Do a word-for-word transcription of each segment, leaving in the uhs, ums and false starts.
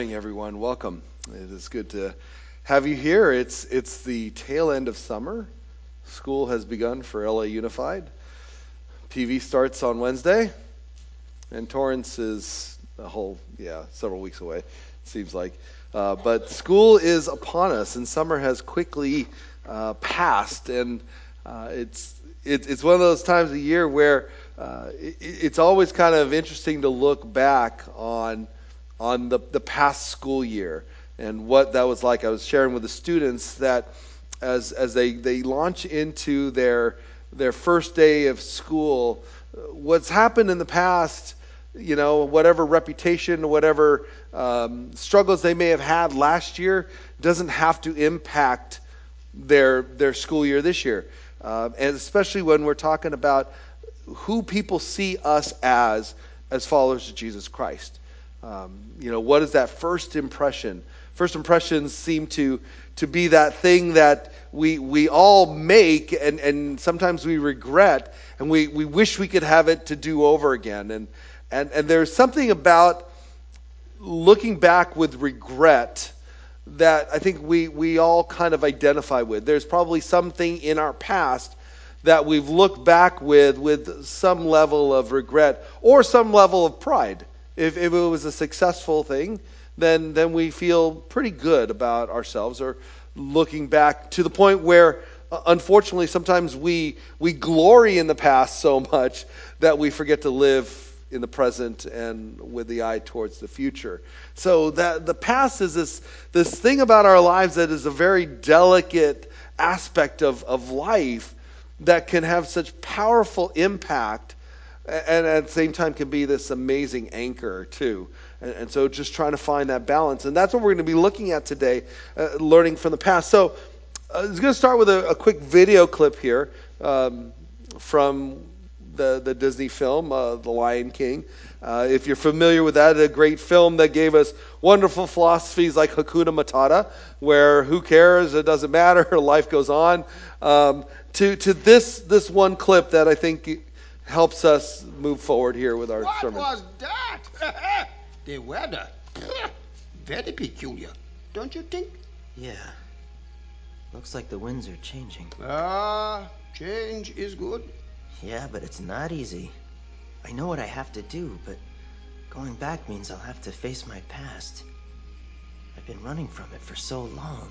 Morning, everyone. Welcome. It is good to have you here. It's it's the tail end of summer. School has begun for L A Unified. P V starts on Wednesday, and Torrance is a whole yeah several weeks away. It seems like, uh, but school is upon us, and summer has quickly uh, passed, and uh, it's it, it's one of those times of year where uh, it, it's always kind of interesting to look back on. on the, the past school year and what that was like. I was sharing with the students that as as they, they launch into their their first day of school, what's happened in the past, you know, whatever reputation, whatever um, struggles they may have had last year doesn't have to impact their their school year this year. Uh, and especially when we're talking about who people see us as as followers of Jesus Christ. Um, you know, what is that first impression? First impressions seem to to be that thing that we we all make, and, and sometimes we regret, and we, we wish we could have it to do over again. And, and and there's something about looking back with regret that I think we, we all kind of identify with. There's probably something in our past that we've looked back with with some level of regret or some level of pride. If, if it was a successful thing, then then we feel pretty good about ourselves, or looking back to the point where, uh, unfortunately, sometimes we we glory in the past so much that we forget to live in the present and with the eye towards the future. So that the past is this this thing about our lives that is a very delicate aspect of, of life that can have such powerful impact, and at the same time can be this amazing anchor too. And, and so just trying to find that balance. And that's what we're going to be looking at today, uh, learning from the past. So uh, I was going to start with a, a quick video clip here um, from the, the Disney film, uh, The Lion King. Uh, if you're familiar with that, a great film that gave us wonderful philosophies like Hakuna Matata, where who cares, it doesn't matter, life goes on, um, to, to this, this one clip that I think helps us move forward here with our what sermon. What was that? The weather. Very peculiar, don't you think? Yeah. Looks like the winds are changing. Ah, change is good. Yeah, but it's not easy. I know what I have to do, but going back means I'll have to face my past. I've been running from it for so long.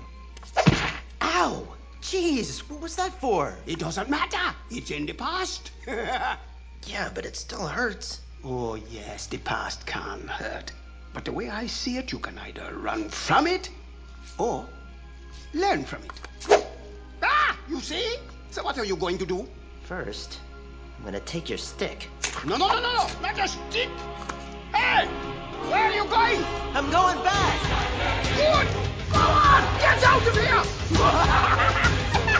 Ow! Jeez, what was that for? It doesn't matter. It's in the past. Yeah, but it still hurts. Oh, yes, the past can hurt. But the way I see it, you can either run from it or learn from it. Ah, you see? So what are you going to do? First, I'm gonna take your stick. No, no, no, no, no, not a stick. Hey, where are you going? I'm going back! Good. Go on, get out of here.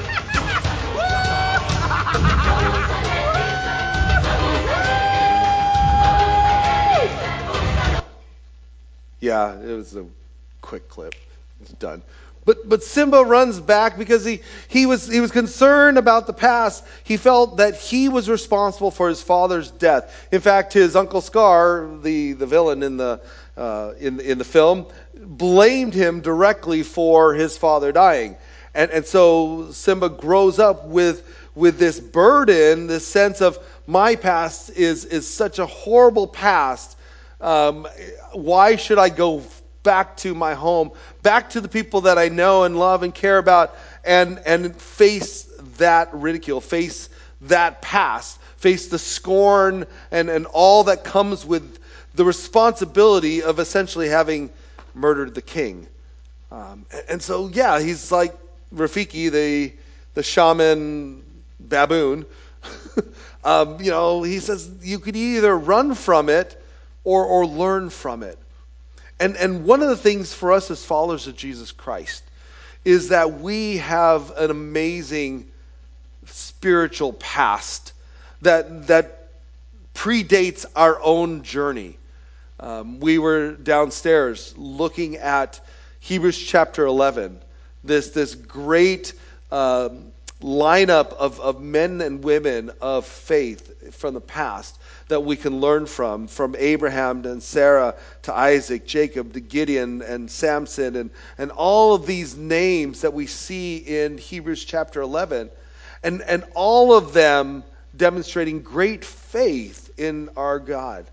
Yeah, it was a quick clip. It's done. But but Simba runs back because he, he was he was concerned about the past. He felt that he was responsible for his father's death. In fact, his Uncle Scar, the, the villain in the uh, in in the film, blamed him directly for his father dying. And and so Simba grows up with with this burden, this sense of my past is is such a horrible past. Um, why should I go back to my home, back to the people that I know and love and care about, and and face that ridicule, face that past, face the scorn and, and all that comes with the responsibility of essentially having murdered the king. Um, and, and so, yeah, he's like Rafiki, the the shaman baboon. um, you know, he says you could either run from it or or learn from it. And and one of the things for us as followers of Jesus Christ is that we have an amazing spiritual past that that predates our own journey. Um, we were downstairs looking at Hebrews chapter eleven, this this great um, lineup of, of men and women of faith from the past that we can learn from, from Abraham and Sarah to Isaac, Jacob to Gideon and Samson, and, and all of these names that we see in Hebrews chapter eleven. And, and all of them demonstrating great faith in our God.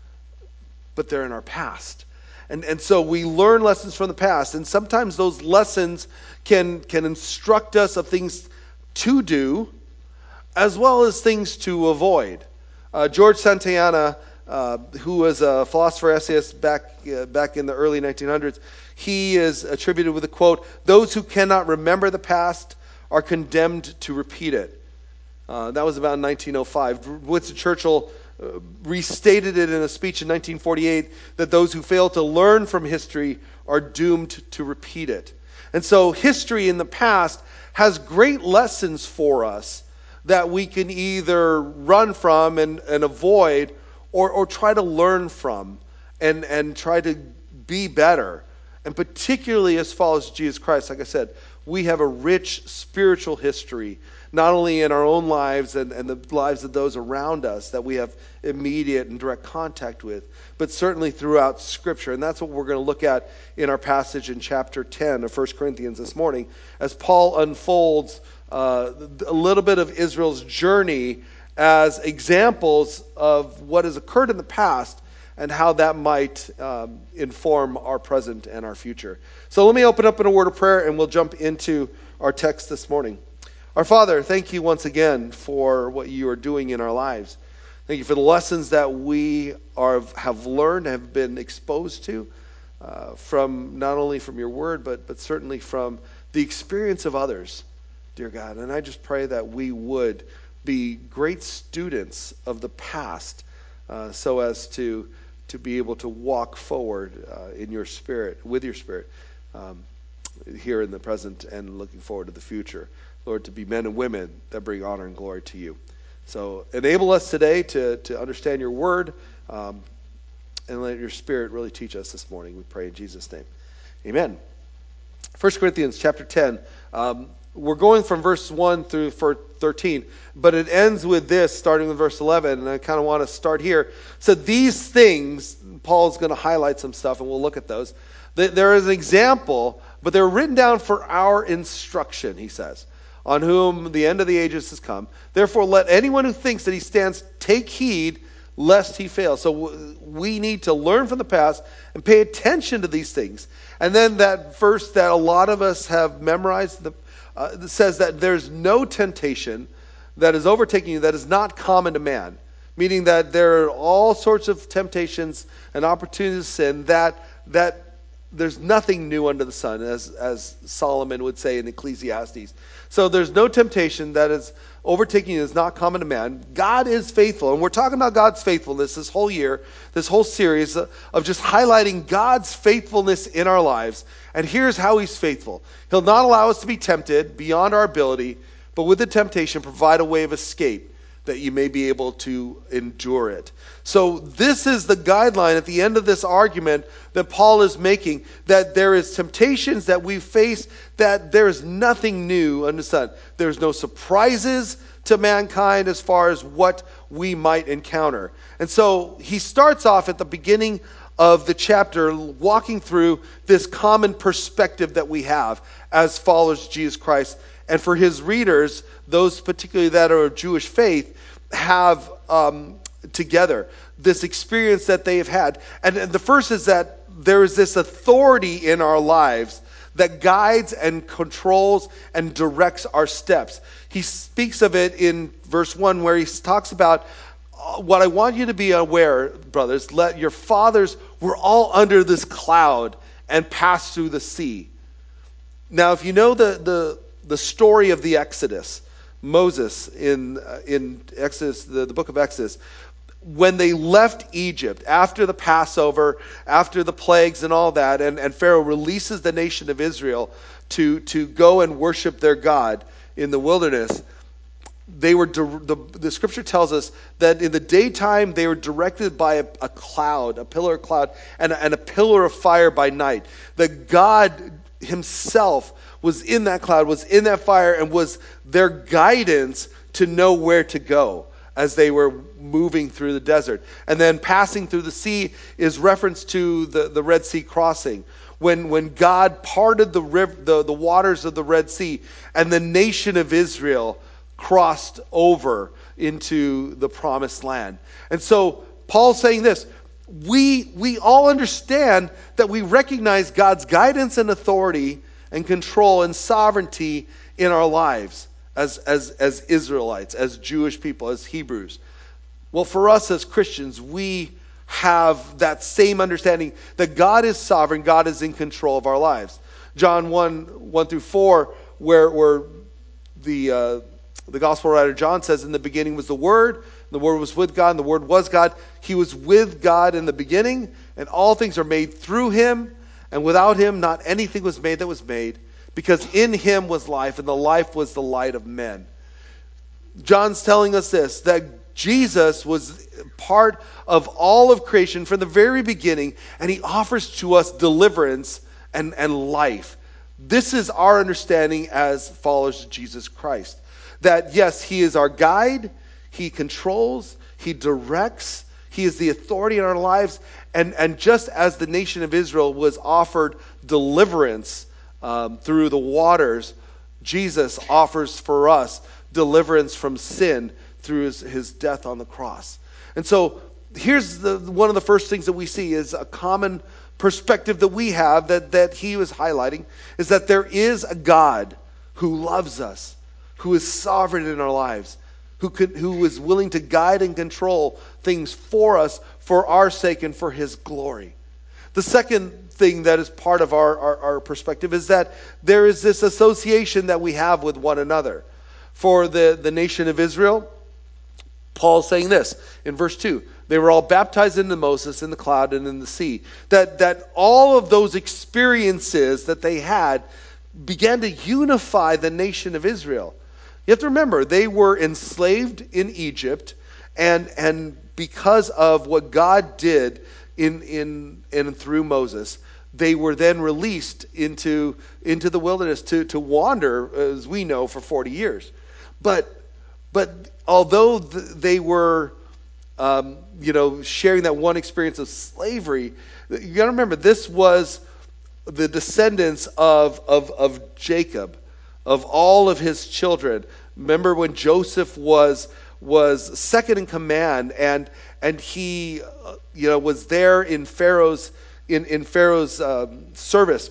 But they're in our past. And, and so we learn lessons from the past. And sometimes those lessons can, can instruct us of things to do as well as things to avoid. Uh, George Santayana, uh, who was a philosopher essayist back, uh, back in the early nineteen hundreds, he is attributed with a quote, "Those who cannot remember the past are condemned to repeat it." Uh, that was about nineteen oh five. Winston Churchill uh, restated it in a speech in nineteen forty-eight that those who fail to learn from history are doomed to repeat it. And so history in the past has great lessons for us that we can either run from and, and avoid or, or try to learn from and, and try to be better. And particularly as followers of Jesus Christ, like I said, we have a rich spiritual history, not only in our own lives and, and the lives of those around us that we have immediate and direct contact with, but certainly throughout Scripture. And that's what we're going to look at in our passage in chapter ten of First Corinthians this morning, as Paul unfolds uh, a little bit of Israel's journey as examples of what has occurred in the past and how that might um, inform our present and our future. So let me open up in a word of prayer and we'll jump into our text this morning. Our Father, thank you once again for what you are doing in our lives. Thank you for the lessons that we are, have learned, have been exposed to, uh, from not only from your word, but, but certainly from the experience of others, dear God. And I just pray that we would be great students of the past uh, so as to, to be able to walk forward uh, in your spirit, with your spirit, um, here in the present and looking forward to the future. Lord, to be men and women that bring honor and glory to you. So enable us today to, to understand your word, um, and let your spirit really teach us this morning. We pray in Jesus' name. Amen. First Corinthians chapter ten. Um, we're going from verse one through thirteen, but it ends with this, starting with verse eleven, and I kind of want to start here. So these things, Paul's going to highlight some stuff, and we'll look at those. There is an example, but they're written down for our instruction, he says, on whom the end of the ages has come. Therefore, let anyone who thinks that he stands take heed lest he fail. So we need to learn from the past and pay attention to these things. And then that verse that a lot of us have memorized the, uh, says that there's no temptation that is overtaking you that is not common to man. Meaning that there are all sorts of temptations and opportunities to sin that that there's nothing new under the sun, as, as Solomon would say in Ecclesiastes. So there's no temptation that is overtaking you that is not common to man. God is faithful, and we're talking about God's faithfulness this whole year, this whole series of just highlighting God's faithfulness in our lives. And here's how he's faithful. He'll not allow us to be tempted beyond our ability, but with the temptation, provide a way of escape that you may be able to endure it. So this is the guideline at the end of this argument that Paul is making, that there is temptations that we face, that there is nothing new under the sun. There's no surprises to mankind as far as what we might encounter. And so he starts off at the beginning of the chapter walking through this common perspective that we have as followers of Jesus Christ. And for his readers, those particularly that are of Jewish faith, have um, together this experience that they have had. And, and the first is that there is this authority in our lives that guides and controls and directs our steps. He speaks of it in verse one where he talks about what I want you to be aware, brothers, let your fathers were all under this cloud and passed through the sea. Now, if you know the the the story of the Exodus, Moses in uh, in Exodus, the, the book of Exodus, when they left Egypt after the Passover, after the plagues and all that, and, and Pharaoh releases the nation of Israel to, to go and worship their God in the wilderness, they were the, the scripture tells us that in the daytime they were directed by a, a cloud, a pillar of cloud, and, and a pillar of fire by night. That God himself was in that cloud, was in that fire, and was their guidance to know where to go. as they were moving through the desert. And then passing through the sea is reference to the, the Red Sea crossing. When, when God parted the, river, the, the waters of the Red Sea and the nation of Israel crossed over into the promised land. And so Paul's saying this, we, we all understand that we recognize God's guidance and authority and control and sovereignty in our lives as, as, as Israelites, as Jewish people, as Hebrews. Well, for us as Christians, we have that same understanding that God is sovereign, God is in control of our lives. John one, one through four, where, where the, uh, the gospel writer John says, in the beginning was the Word, the Word was with God, and the Word was God. He was with God in the beginning, and all things are made through him, and without him not anything was made that was made, because in him was life, and the life was the light of men. John's telling us this, that Jesus was part of all of creation from the very beginning, and he offers to us deliverance and, and life. This is our understanding as followers of Jesus Christ. That yes, he is our guide, he controls, he directs, he is the authority in our lives, and, and just as the nation of Israel was offered deliverance um, through the waters, Jesus offers for us deliverance from sin through his, his death on the cross. And so here's the, one of the first things that we see is a common perspective that we have that, that he was highlighting, is that there is a God who loves us, who is sovereign in our lives, who could, who is willing to guide and control things for us for our sake and for his glory. The second thing that is part of our, our, our perspective is that there is this association that we have with one another. For the, the nation of Israel, Paul's saying this in verse two. They were all baptized into Moses in the cloud and in the sea. That, that all of those experiences that they had began to unify the nation of Israel. You have to remember, they were enslaved in Egypt, and, and because of what God did in, in, in through Moses, they were then released into, into the wilderness to, to wander, as we know, for forty years. But, but although th- they were, um, you know, sharing that one experience of slavery, you got to remember, this was the descendants of, of, of Jacob, of all of his children. Remember when Joseph was was second in command, and and he, uh, you know, was there in Pharaoh's in in Pharaoh's um, service,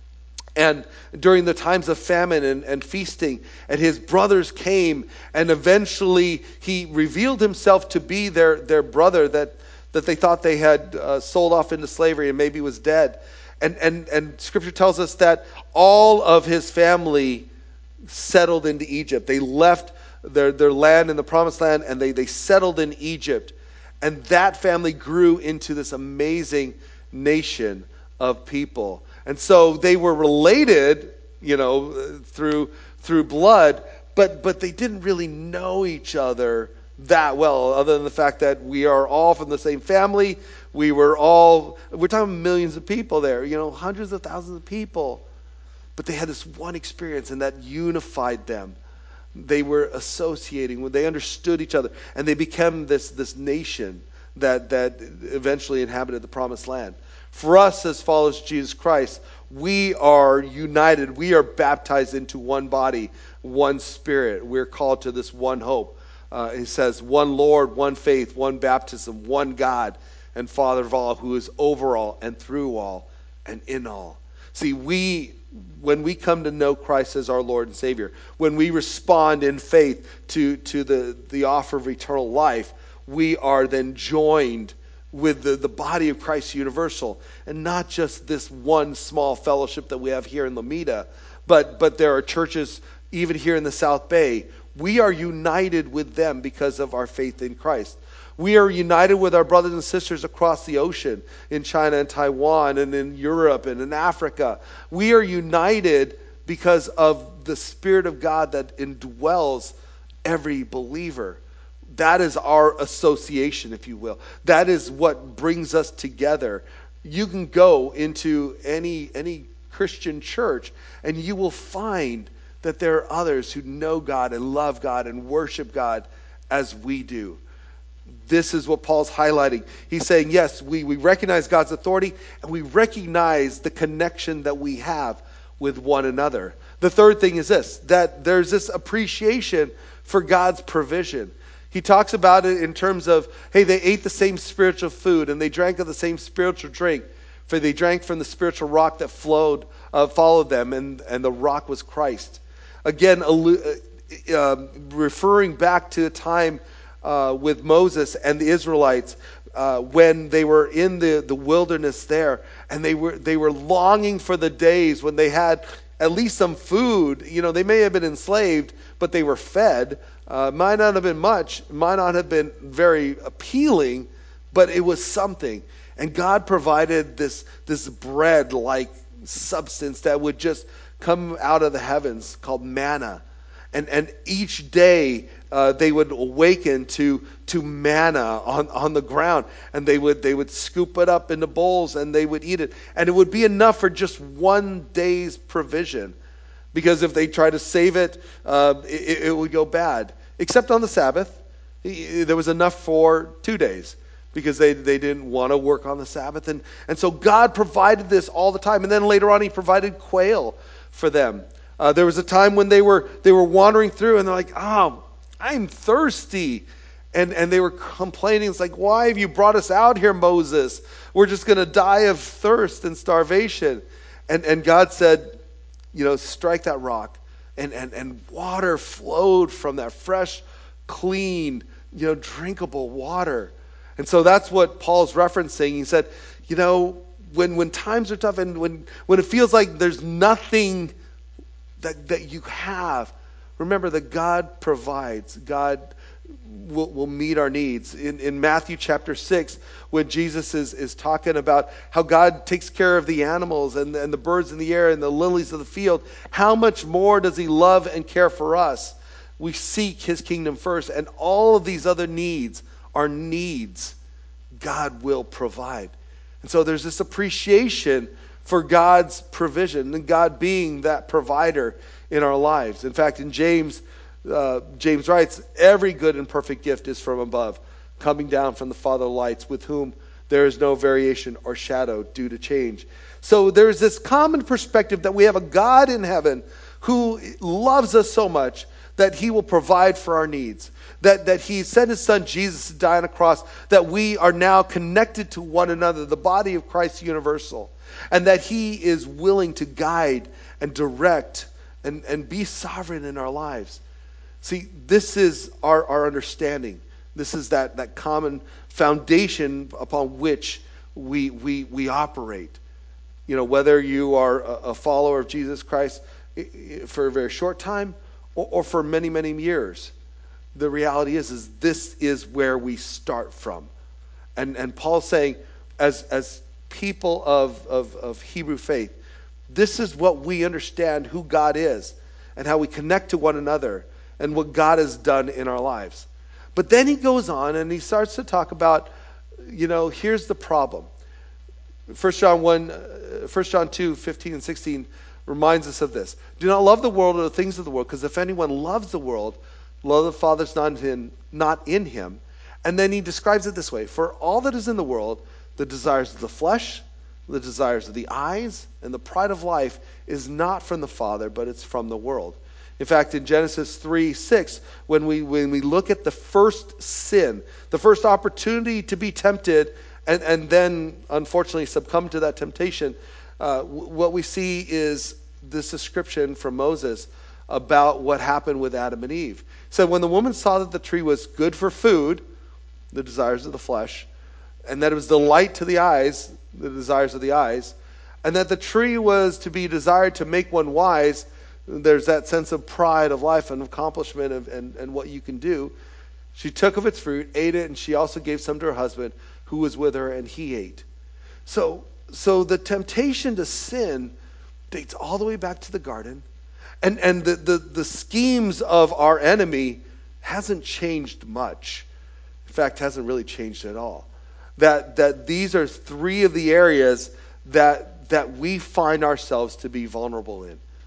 and during the times of famine and, and feasting, and his brothers came, and eventually he revealed himself to be their their brother that that they thought they had uh, sold off into slavery and maybe was dead, and and and Scripture tells us that all of his family settled into Egypt. They left their, their land in the promised land, and they, they settled in Egypt. And that family grew into this amazing nation of people. And so they were related, you know, through through blood, but but they didn't really know each other that well, other than the fact that we are all from the same family. We were all, we're talking millions of people there, you know, hundreds of thousands of people. But they had this one experience, and that unified them. They were associating, they understood each other, and they became this, this nation that, that eventually inhabited the promised land. For us as followers of Jesus Christ, we are united. We are baptized into one body, one spirit. We're called to this one hope. Uh, he says, one Lord, one faith, one baptism, one God and Father of all, who is over all and through all and in all. See, we... when we come to know Christ as our Lord and Savior, when we respond in faith to, to the, the offer of eternal life, we are then joined with the, the body of Christ universal. And not just this one small fellowship that we have here in Lomita, but, but there are churches even here in the South Bay. We are united with them because of our faith in Christ. We are united with our brothers and sisters across the ocean in China and Taiwan and in Europe and in Africa. We are united because of the Spirit of God that indwells every believer. That is our association, if you will. That is what brings us together. You can go into any, any Christian church and you will find that there are others who know God and love God and worship God as we do. This is what Paul's highlighting. He's saying, yes, we, we recognize God's authority, and we recognize the connection that we have with one another. The third thing is this, that there's this appreciation for God's provision. He talks about it in terms of, hey, they ate the same spiritual food, and they drank of the same spiritual drink, for they drank from the spiritual rock that flowed, uh, followed them, and, and the rock was Christ. Again, uh, uh, referring back to a time Uh, with Moses and the Israelites uh, when they were in the, the wilderness there, and they were they were longing for the days when they had at least some food. You know, they may have been enslaved, but they were fed. Uh, might not have been much, might not have been very appealing, but it was something. And God provided this this bread-like substance that would just come out of the heavens called manna. And and each day uh, they would awaken to to manna on, on the ground, and they would they would scoop it up into bowls and they would eat it, and it would be enough for just one day's provision, because if they tried to save it, uh, it, it would go bad. Except on the Sabbath, there was enough for two days. Because they, they didn't want to work on the Sabbath. And, and so God provided this all the time. And then later on, he provided quail for them. Uh, there was a time when they were they were wandering through, and they're like, oh, I'm thirsty. And, and they were complaining. It's like, why have you brought us out here, Moses? We're just going to die of thirst and starvation. And, and God said, you know, strike that rock. And, and, and water flowed from that fresh, clean, you know, drinkable water. And so that's what Paul's referencing. He said, you know, when when times are tough and when, when it feels like there's nothing that, that you have, remember that God provides. God will, will meet our needs. In, in Matthew chapter six, when Jesus is, is talking about how God takes care of the animals and, and the birds in the air and the lilies of the field, how much more does he love and care for us? We seek his kingdom first, and all of these other needs, our needs, God will provide. And so there's this appreciation for God's provision and God being that provider in our lives. In fact, in James, uh, James writes, every good and perfect gift is from above, coming down from the Father of lights, with whom there is no variation or shadow due to change. So there's this common perspective that we have a God in heaven who loves us so much that he will provide for our needs. That, that he sent his son Jesus to die on a cross, that we are now connected to one another, the body of Christ universal, and that he is willing to guide and direct and, and be sovereign in our lives. See, this is our, our understanding. This is that, that common foundation upon which we, we, we operate. You know, whether you are a, a follower of Jesus Christ for a very short time or, or for many, many years. The reality is, is this is where we start from. And and Paul's saying, as as people of, of, of Hebrew faith, this is what we understand who God is and how we connect to one another and what God has done in our lives. But then he goes on and he starts to talk about, you know, here's the problem. First John one, First John two, fifteen and sixteen reminds us of this. Do not love the world or the things of the world, because if anyone loves the world, love of the Father is not in, not in him. And then he describes it this way. For all that is in the world, the desires of the flesh, the desires of the eyes, and the pride of life is not from the Father, but it's from the world. In fact, in Genesis three six, when we when we look at the first sin, the first opportunity to be tempted, and, and then unfortunately succumb to that temptation, uh, what we see is this description from Moses about what happened with Adam and Eve. So when the woman saw that the tree was good for food, the desires of the flesh, and that it was delight to the eyes, the desires of the eyes, and that the tree was to be desired to make one wise, there's that sense of pride of life and accomplishment of, and, and what you can do. She took of its fruit, ate it, and she also gave some to her husband who was with her, and he ate. So, so the temptation to sin dates all the way back to the garden. And and the, the, the schemes of our enemy hasn't changed much. In fact, hasn't really changed at all. That that these are three of the areas that that we find ourselves to be vulnerable in.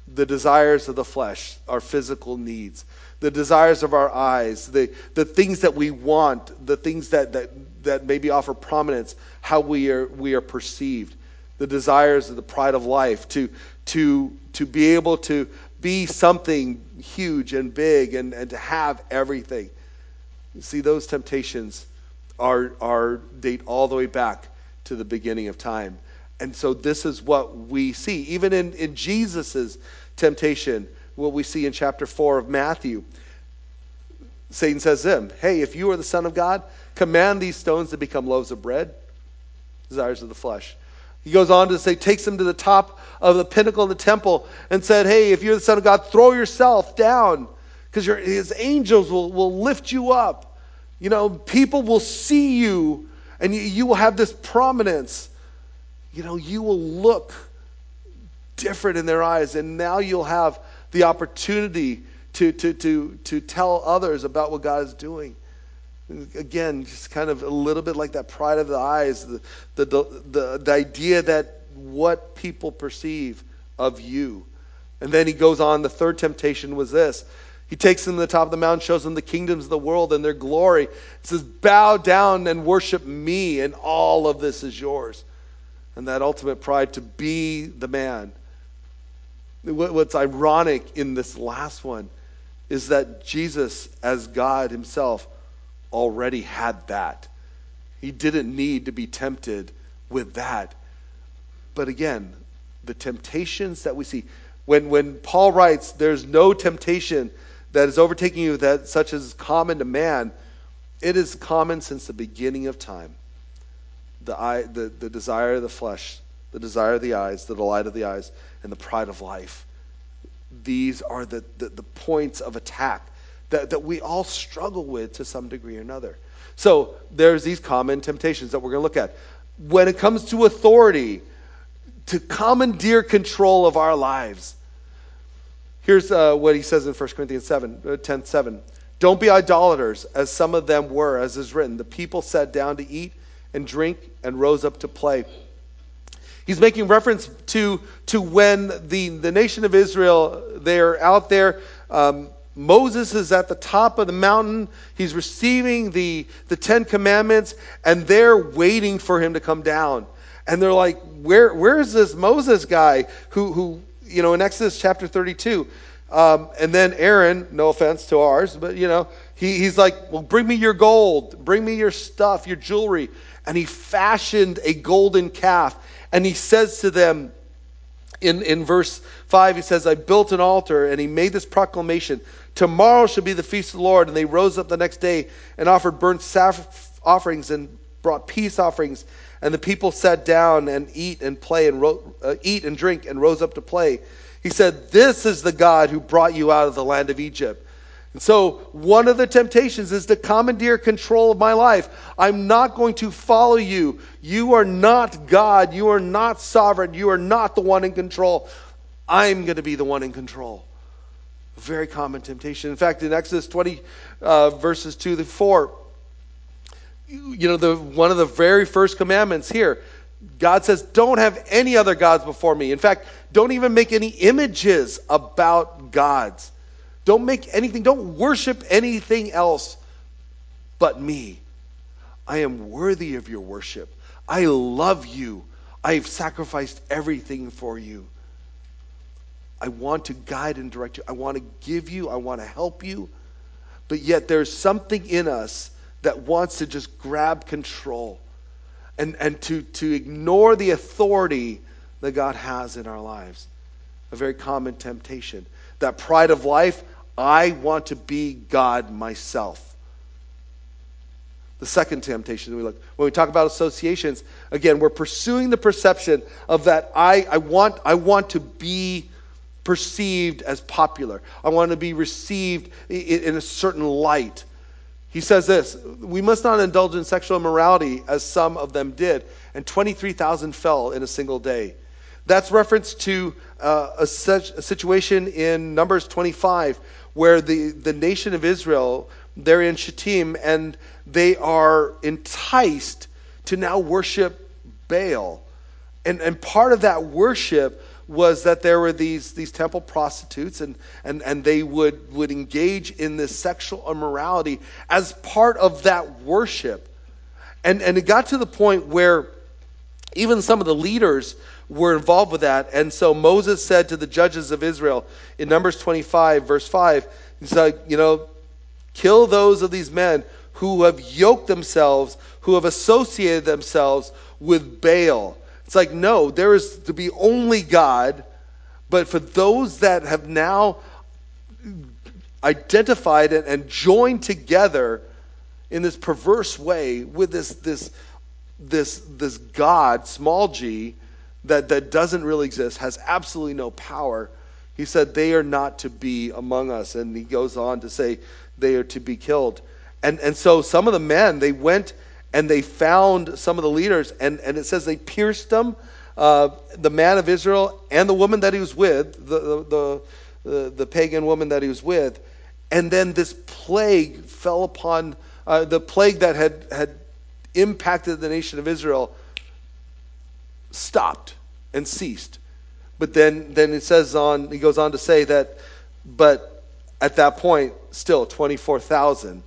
the desires of the flesh, our physical needs, the desires of our eyes, the, the things that we want, the things that, that, that maybe offer prominence, how we are, we are perceived, the desires of the pride of life, to, to, to be able to be something huge and big and, and to have everything. You see, those temptations are, are date all the way back to the beginning of time. And so this is what we see. Even in, in Jesus' temptation, what we see in chapter four of Matthew, Satan says to him, hey, if you are the Son of God, command these stones to become loaves of bread. Desires of the flesh. He goes on to say, takes him to the top of the pinnacle of the temple and said, hey, if you're the Son of God, throw yourself down because his angels will, will lift you up. You know, people will see you and you, you will have this prominence. You know, you will look different in their eyes, and now you'll have the opportunity to to to to tell others about what God is doing. Again, just kind of a little bit like that pride of the eyes, the the the, the, the idea that what people perceive of you. And then he goes on, the third temptation was this. He takes them to the top of the mountain, shows them the kingdoms of the world and their glory. He says, bow down and worship me, and all of this is yours. And that ultimate pride to be the man. What's ironic in this last one is that Jesus, as God himself, already had that. He didn't need to be tempted with that. But again, the temptations that we see, when, when Paul writes, there's no temptation that is overtaking you that such as is common to man, it is common since the beginning of time. The, eye, the, the desire of the flesh, the desire of the eyes, the delight of the eyes, and the pride of life. These are the, the, the points of attack that, that we all struggle with to some degree or another. So there's these common temptations that we're going to look at. When it comes to authority, to commandeer control of our lives. Here's uh, what he says in First Corinthians seven, ten seven. Don't be idolaters, as some of them were, as is written. The people sat down to eat and drink and rose up to play. He's making reference to, to when the, the nation of Israel, they're out there. Um, Moses is at the top of the mountain. He's receiving the, the Ten Commandments, and they're waiting for him to come down. And they're like, where where is this Moses guy who, who you know, in Exodus chapter thirty-two, um, and then Aaron, no offense to ours, but, you know, he, he's like, well, bring me your gold, bring me your stuff, your jewelry. And he fashioned a golden calf. And he says to them, in, in verse five, he says, I built an altar, and he made this proclamation, tomorrow shall be the feast of the Lord. And they rose up the next day and offered burnt saff- offerings and brought peace offerings. And the people sat down and eat and play and ro- uh, eat and drink and rose up to play. He said, this is the God who brought you out of the land of Egypt. And so one of the temptations is to commandeer control of my life. I'm not going to follow you. You are not God. You are not sovereign. You are not the one in control. I'm going to be the one in control. A very common temptation. In fact, in Exodus twenty, uh, verses two to four, you know, the one of the very first commandments here, God says, don't have any other gods before me. In fact, don't even make any images about gods. Don't make anything, don't worship anything else but me. I am worthy of your worship. I love you. I've sacrificed everything for you. I want to guide and direct you. I want to give you, I want to help you. But yet there's something in us that wants to just grab control and, and to, to ignore the authority that God has in our lives. A very common temptation. That pride of life, I want to be God myself. The second temptation we look, when we talk about associations, again, we're pursuing the perception of that I, I want I want to be perceived as popular. I want to be received in, in a certain light. He says this, we must not indulge in sexual immorality as some of them did, and twenty-three thousand fell in a single day. That's reference to uh, a, such, a situation in Numbers twenty-five, where the, the nation of Israel, they're in Shittim, and they are enticed to now worship Baal. And, and part of that worship was that there were these these temple prostitutes, and and and they would would engage in this sexual immorality as part of that worship. And and it got to the point where even some of the leaders were involved with that. And so Moses said to the judges of Israel in Numbers twenty-five, verse five, he said, you know, kill those of these men who have yoked themselves, who have associated themselves with Baal. It's like, no, there is to be only God, but for those that have now identified it and joined together in this perverse way with this this this this God, small g, that, that doesn't really exist, has absolutely no power. He said they are not to be among us. And he goes on to say they are to be killed. And and so some of the men, they went and they found some of the leaders, and, and it says they pierced them, uh, the man of Israel and the woman that he was with, the, the, the, the pagan woman that he was with. And then this plague fell upon, uh, the plague that had, had impacted the nation of Israel stopped and ceased. But then, then it says on, he goes on to say that, but at that point, still twenty-four thousand,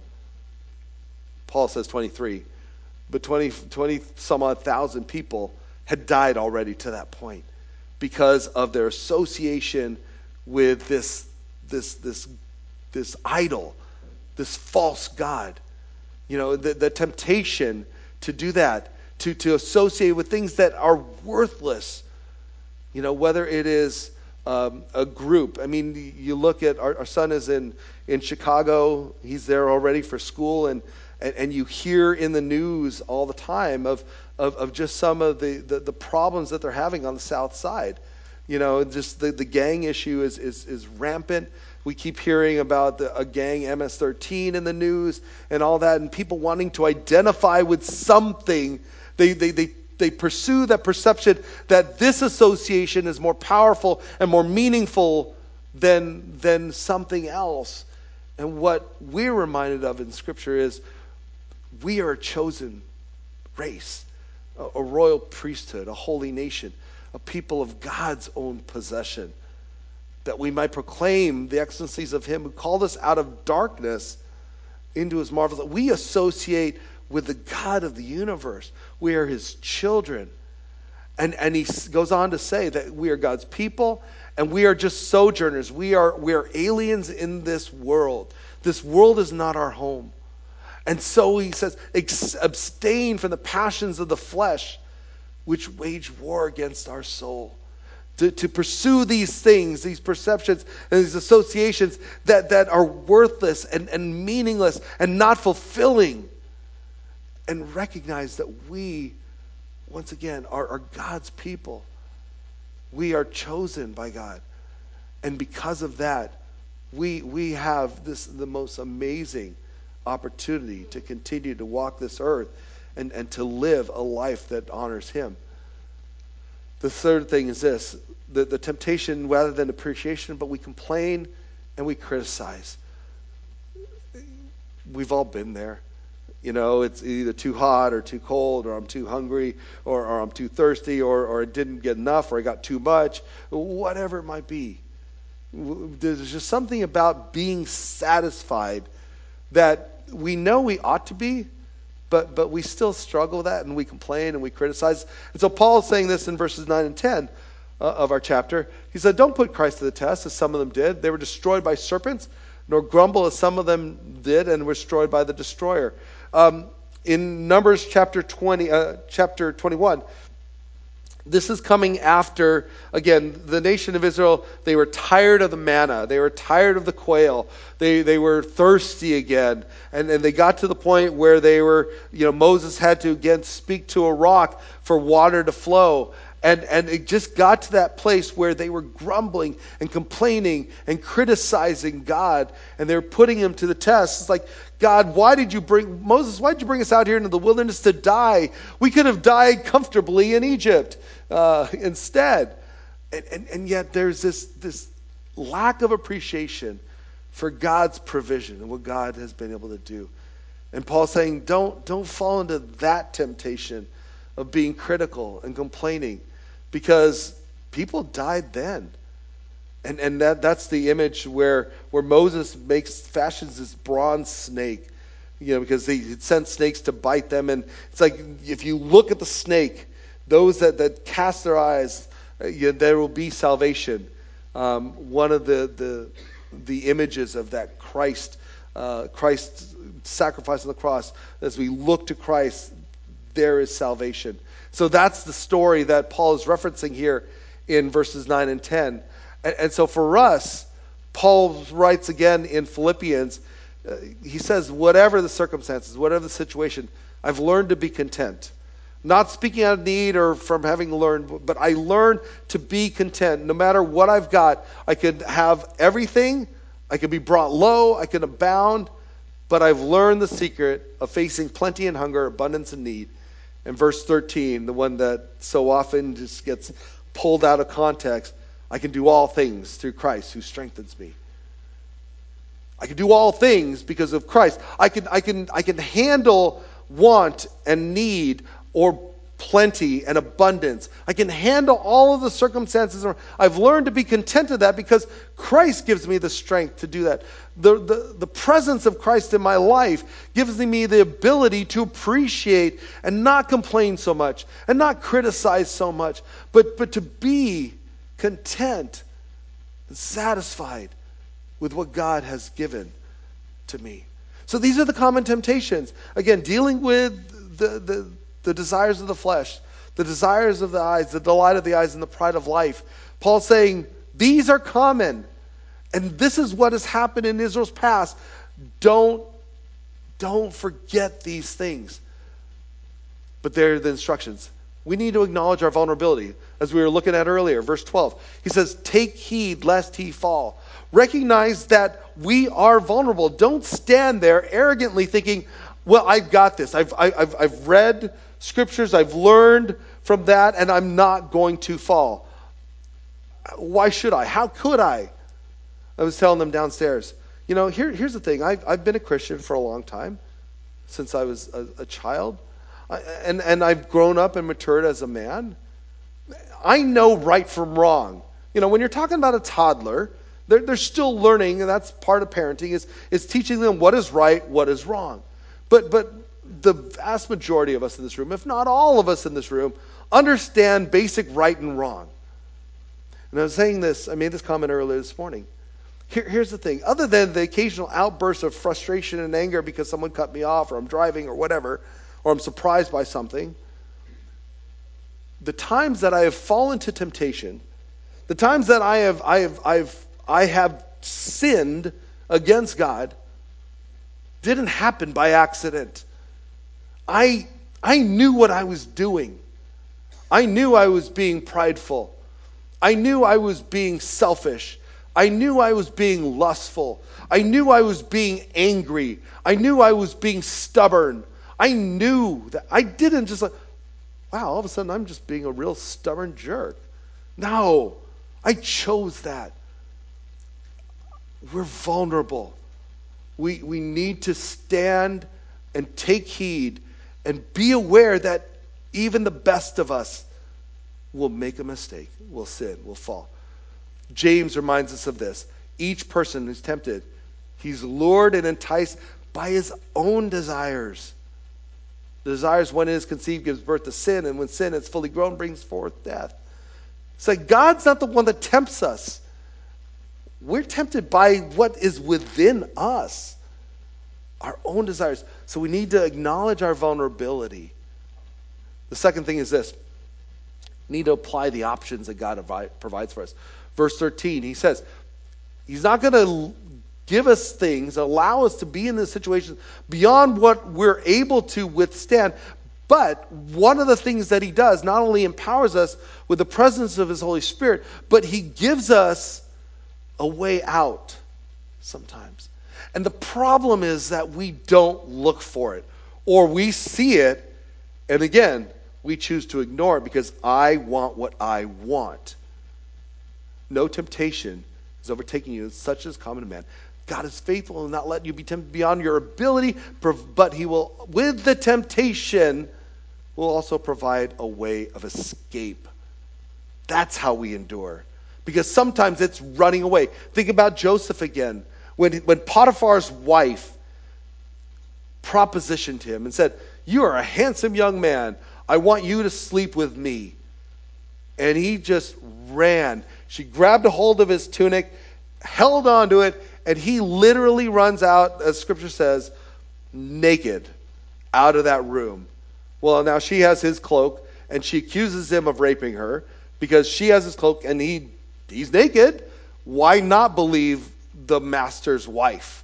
Paul says twenty-three, but twenty, twenty some odd thousand people had died already to that point because of their association with this, this, this, this idol, this false god. You know, the, the temptation to do that, to, to associate with things that are worthless. You know, whether it is um, a group. I mean, you look at, our, our son is in, in Chicago. He's there already for school, and And, and you hear in the news all the time of, of, of just some of the, the, the problems that they're having on the South Side. You know, just the, the gang issue is, is, is rampant. We keep hearing about the, a gang, M S thirteen, in the news and all that, and people wanting to identify with something. They, they, they, they pursue that perception that this association is more powerful and more meaningful than, than something else. And what we're reminded of in Scripture is we are a chosen race, a, a royal priesthood, a holy nation, a people of God's own possession, that we might proclaim the excellencies of him who called us out of darkness into his marvelous. We associate with the God of the universe. We are his children. And, and he goes on to say that we are God's people, and we are just sojourners. We are, we are aliens in this world. This world is not our home. And so he says, abstain from the passions of the flesh, which wage war against our soul. To, to pursue these things, these perceptions, and these associations that, that are worthless and, and meaningless and not fulfilling. And recognize that we, once again, are, are God's people. We are chosen by God. And because of that, we we have this the most amazing opportunity to continue to walk this earth and, and to live a life that honors him. The third thing is this, the, the temptation rather than appreciation, but we complain and we criticize. We've all been there. You know, it's either too hot or too cold, or I'm too hungry, or, or I'm too thirsty, or, or I didn't get enough, or I got too much, whatever it might be. There's just something about being satisfied that we know we ought to be, but but we still struggle with that, and we complain and we criticize. And so Paul's saying this in verses nine and ten uh, of our chapter. He said, don't put Christ to the test, as some of them did. They were destroyed by serpents, nor grumble as some of them did and were destroyed by the destroyer. Um, in Numbers chapter twenty, uh, chapter twenty-one, this is coming after, again, the nation of Israel, they were tired of the manna. They were tired of the quail. They they were thirsty again. And, and they got to the point where they were, you know, Moses had to again speak to a rock for water to flow. And, and it just got to that place where they were grumbling and complaining and criticizing God. And they were putting him to the test. It's like, God, why did you bring, Moses, why did you bring us out here into the wilderness to die? We could have died comfortably in Egypt uh, instead. And, and, and yet there's this, this lack of appreciation for God's provision and what God has been able to do. And Paul's saying, don't, don't fall into that temptation of being critical and complaining, because People died then. And and that that's the image where where Moses makes fashions this bronze snake, you know, because he sent snakes to bite them. And it's like, if you look at the snake, those that, that cast their eyes, uh, you know, there will be salvation. Um, one of the, the the images of that Christ, uh, Christ's sacrifice on the cross, as we look to Christ, there is salvation. So that's the story that Paul is referencing here in verses nine and ten. And, and so for us, Paul writes again in Philippians, uh, he says, whatever the circumstances, whatever the situation, I've learned to be content. Not speaking out of need or from having learned, but I learned to be content. No matter what I've got, I could have everything, I could be brought low, I can abound, but I've learned the secret of facing plenty and hunger, abundance and need. And verse thirteen, the one that so often just gets pulled out of context, I can do all things through Christ who strengthens me. I can do all things because of Christ. I can, I can, I can handle want and need or plenty and abundance. I can handle all of the circumstances. I've learned to be content with that because Christ gives me the strength to do that. The, the, the presence of Christ in my life gives me the ability to appreciate and not complain so much and not criticize so much, but, but to be content and satisfied with what God has given to me. So these are the common temptations. Again, dealing with the, the, the desires of the flesh, the desires of the eyes, the delight of the eyes, and the pride of life. Paul's saying these are common. And this is what has happened in Israel's past. Don't, don't forget these things. But they're the instructions. We need to acknowledge our vulnerability. As we were looking at earlier, verse twelve. He says, take heed lest he fall. Recognize that we are vulnerable. Don't stand there arrogantly thinking, well, I've got this. I've, I've, I've read scriptures. I've learned from that, and I'm not going to fall. Why should I? How could I? I was telling them downstairs, you know, here, here's the thing. I've, I've been a Christian for a long time, since I was a, a child. I, and, and I've grown up and matured as a man. I know right from wrong. You know, when you're talking about a toddler, they're, they're still learning, and that's part of parenting, is, is teaching them what is right, what is wrong. But, but the vast majority of us in this room, if not all of us in this room, understand basic right and wrong. And I was saying this, I made this comment earlier this morning. Here, here's the thing. Other than the occasional outburst of frustration and anger because someone cut me off or I'm driving or whatever, or I'm surprised by something, the times that I have fallen to temptation, the times that I have I have I've I have sinned against God didn't happen by accident. I I knew what I was doing. I knew I was being prideful. I knew I was being selfish. I knew I was being lustful. I knew I was being angry. I knew I was being stubborn. I knew that. I didn't just like, wow, all of a sudden I'm just being a real stubborn jerk. No, I chose that. We're vulnerable. We, we need to stand and take heed and be aware that even the best of us will make a mistake, will sin, will fall. James reminds us of this. Each person who's tempted, he's lured and enticed by his own desires. The desires, when it is conceived, gives birth to sin, and when sin is fully grown, brings forth death. It's like God's not the one that tempts us. We're tempted by what is within us, our own desires. So we need to acknowledge our vulnerability. The second thing is this. We need to apply the options that God provides for us. Verse thirteen, he says, he's not going to give us things, allow us to be in this situation beyond what we're able to withstand. But one of the things that he does, not only empowers us with the presence of his Holy Spirit, but he gives us a way out sometimes. And the problem is that we don't look for it, or we see it, and again, we choose to ignore it because I want what I want. No temptation is overtaking you, such as common to man. God is faithful and not letting you be tempted beyond your ability, but he will, with the temptation, will also provide a way of escape. That's how we endure. Because sometimes it's running away. Think about Joseph again. When, when Potiphar's wife propositioned him and said, "You are a handsome young man. I want you to sleep with me." And he just ran. She grabbed a hold of his tunic, held onto it, and he literally runs out, as Scripture says, naked out of that room. Well, now she has his cloak, and she accuses him of raping her because she has his cloak and he he's naked. Why not believe the master's wife?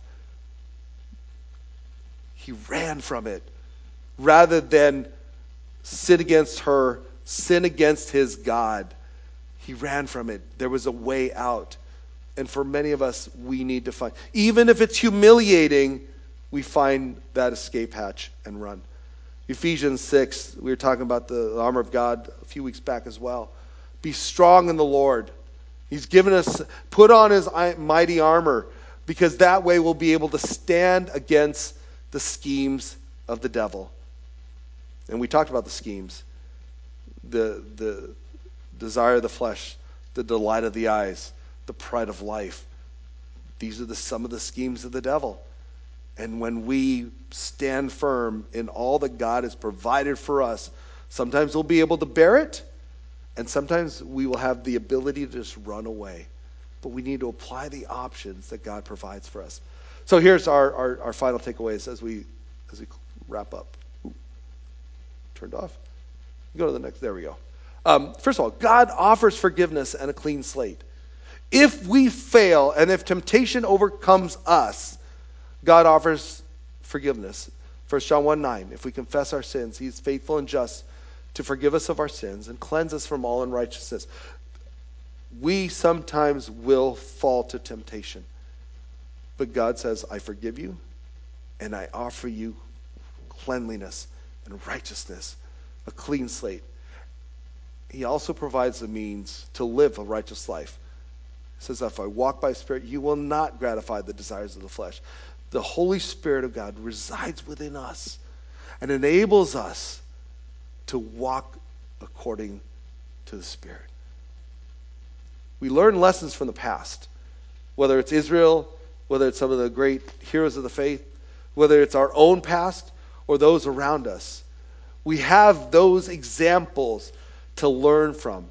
He ran from it rather than sin against her, sin against his God. He ran from it. There was a way out. And for many of us, we need to find, even if it's humiliating, we find that escape hatch and run. Ephesians six, we were talking about the armor of God a few weeks back as well. Be strong in the Lord. He's given us, put on his mighty armor, because that way we'll be able to stand against the schemes of the devil. And we talked about the schemes. The, the desire of the flesh, the delight of the eyes, the pride of life. These are the, some of the schemes of the devil. And when we stand firm in all that God has provided for us, sometimes we'll be able to bear it, and sometimes we will have the ability to just run away. But we need to apply the options that God provides for us. So here's our, our, our final takeaways as we as we wrap up. Ooh, turned off. Go to the next. There we go. Um, first of all, God offers forgiveness and a clean slate. If we fail and if temptation overcomes us, God offers forgiveness. First John one nine, if we confess our sins, he is faithful and just to forgive us of our sins and cleanse us from all unrighteousness. We sometimes will fall to temptation. But God says, I forgive you and I offer you cleanliness and righteousness, a clean slate. He also provides the means to live a righteous life. He says, if I walk by Spirit, you will not gratify the desires of the flesh. The Holy Spirit of God resides within us and enables us to walk according to the Spirit. We learn lessons from the past, whether it's Israel, whether it's some of the great heroes of the faith, whether it's our own past or those around us. We have those examples to learn from.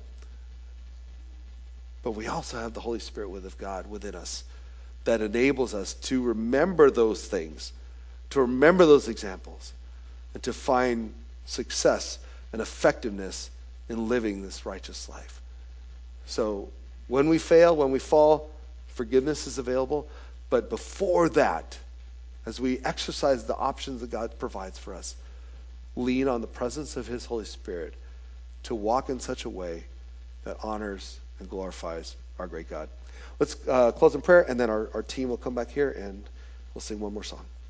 But we also have the Holy Spirit of God within us that enables us to remember those things, to remember those examples, and to find success and effectiveness in living this righteous life. So when we fail, when we fall, forgiveness is available. But before that, as we exercise the options that God provides for us, lean on the presence of his Holy Spirit to walk in such a way that honors and glorifies our great God. Let's uh, close in prayer, and then our, our team will come back here and we'll sing one more song.